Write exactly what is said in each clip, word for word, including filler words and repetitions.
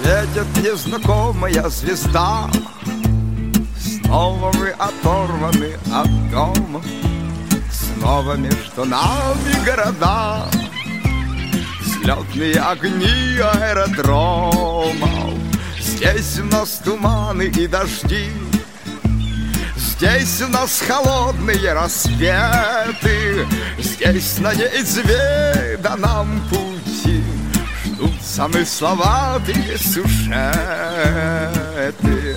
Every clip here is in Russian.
Светит незнакомая звезда. Снова мы оторваны от дома. Снова между нами города. Взлетные огни аэродромов. Здесь у нас туманы и дожди. Здесь у нас холодные рассветы. Здесь на неизведанном пути ждут замысловатые сюжеты.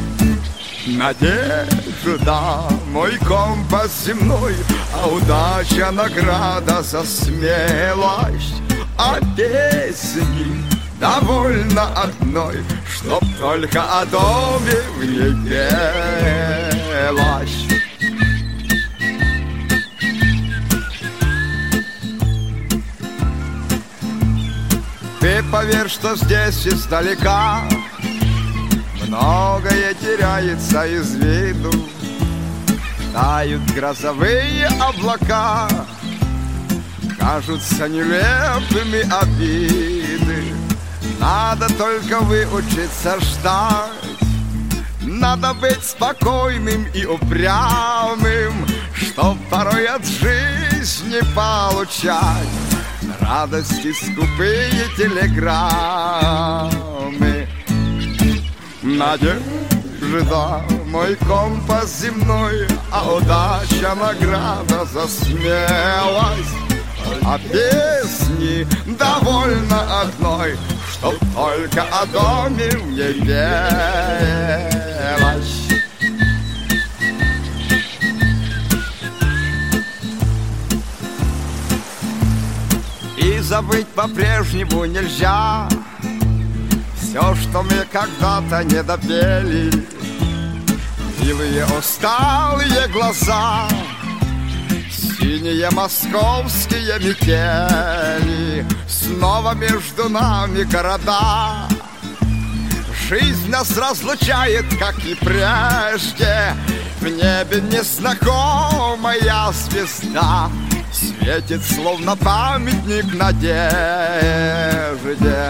Надежда, мой компас земной, а удача награда за смелость. А песни довольно одной, чтоб только о доме в ней пелось. Ты поверь, что здесь издалека многое теряется из виду. Тают грозовые облака, кажутся нелепыми обиды. Надо только выучиться ждать. Надо быть спокойным и упрямым, чтоб порой от жизни получать радости скупые телеграммы. Надежда, мой компас земной, а удача награда за смелость. А песни довольно одной, чтоб только о доме мне пелось. И забыть по-прежнему нельзя все, что мы когда-то не допели. Милые усталые глаза, синие московские метели. Снова между нами города. Жизнь нас разлучает, как и прежде. В небе незнакомая звезда светит, словно памятник надежде.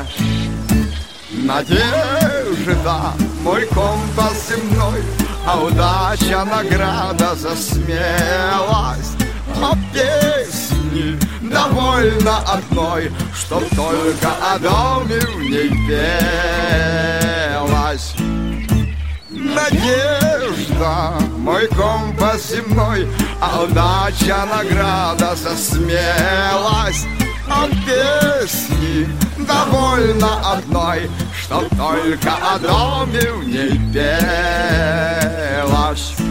Надежда, мой компас земной, а удача награда за смелость. А песни довольно одной, чтоб только о доме в ней пелось. Надежда, мой компас земной, а удача награда за смелость. А песни довольно одной, чтоб только о доме в ней пелось.